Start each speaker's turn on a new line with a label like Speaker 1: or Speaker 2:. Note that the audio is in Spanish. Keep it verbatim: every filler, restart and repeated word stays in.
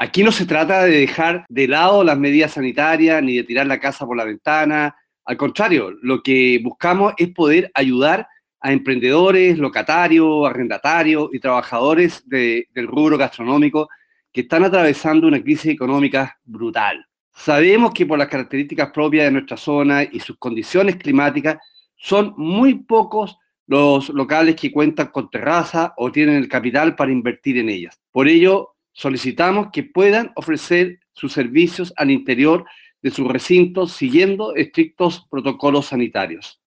Speaker 1: Aquí no se trata de dejar de lado las medidas sanitarias ni de tirar la casa por la ventana. Al contrario, lo que buscamos es poder ayudar a emprendedores, locatarios, arrendatarios y trabajadores de, del rubro gastronómico que están atravesando una crisis económica brutal. Sabemos que por las características propias de nuestra zona y sus condiciones climáticas, son muy pocos los locales que cuentan con terraza o tienen el capital para invertir en ellas. Por ello, solicitamos que puedan ofrecer sus servicios al interior de sus recintos siguiendo estrictos protocolos sanitarios.